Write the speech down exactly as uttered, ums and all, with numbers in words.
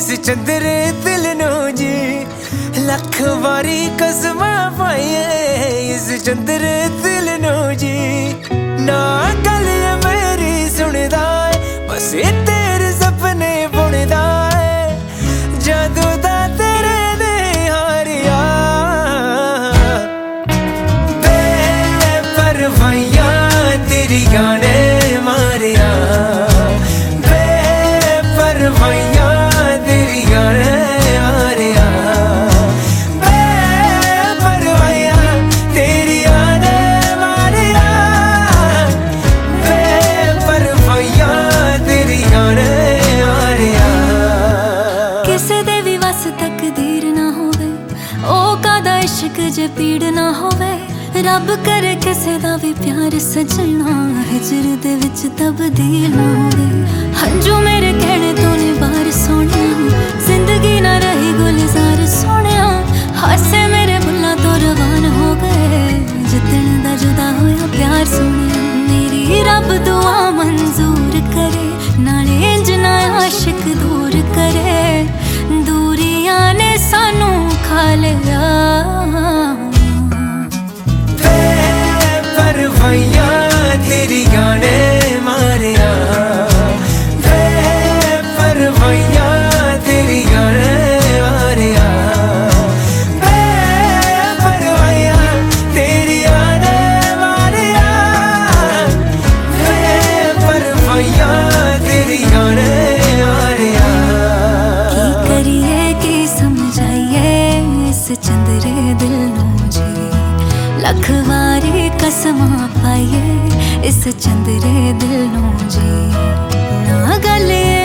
इस चंद्रे दिल नो जी लख बारी कसम पाइए इस चंद्रे दिल नो जी ना गल मेरी सुनदा बस तेरे सपने बुनदा जादू दा तेरे ने हारिया बेपरवाहियां तेरी गाने मारिया बेपरवाहियां तेरी गाने मारिया बेपरवाहियां तेरी गाने मारिया बेपरवाहियां तेरी गाने मारिया किसे दे भी वस तकदीर ना होवे ओ कादा इश्क जे पीड़ ना होवे रब करे किसे दा भी प्यार सजना हिजर दे विच तब्दील ना होवे हंजू मेरे कहने तो ने बाहर सोनिया जिंदगी ना रही गुलजार सोनिया हासे मेरे बुल्ला तो रवान हो गए जितन दा जुदा होया प्यार सोनिया मेरी रब दुआ मंजूर करे नाले इंज ना आशिक दूर करे दूरियां ने सानू खा लिया बेपरवाहियां तेरी गाने मारिया बेपरवाहियां तेरी गाने मारिया बेपरवाहियां तेरी गाने मारिया बेपरवाहियां तेरी गाने मारिया की करिए की समझाइए इस चंद्रे दिल नो जी लख वारी कसमां पाइए इस चंद्रे दिल नो जी ना गले